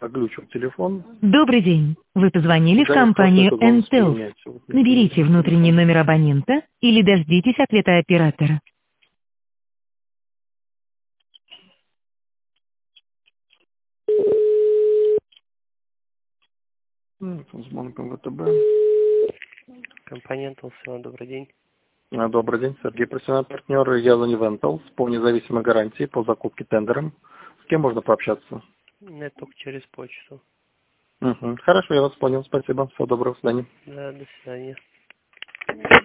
глючил телефон. Добрый день. Вы позвонили в компанию Entel. Наберите внутренний номер абонента или дождитесь ответа оператора. Звонок ВТБ. Компания Intel, добрый день. Добрый день, Сергей, профессиональный партнер. Я звоню в Intel по независимой гарантии по закупке тендером. С кем можно пообщаться? Нет, только через почту. Хорошо, я вас понял. Спасибо. Всего доброго. До свидания. Да, до свидания.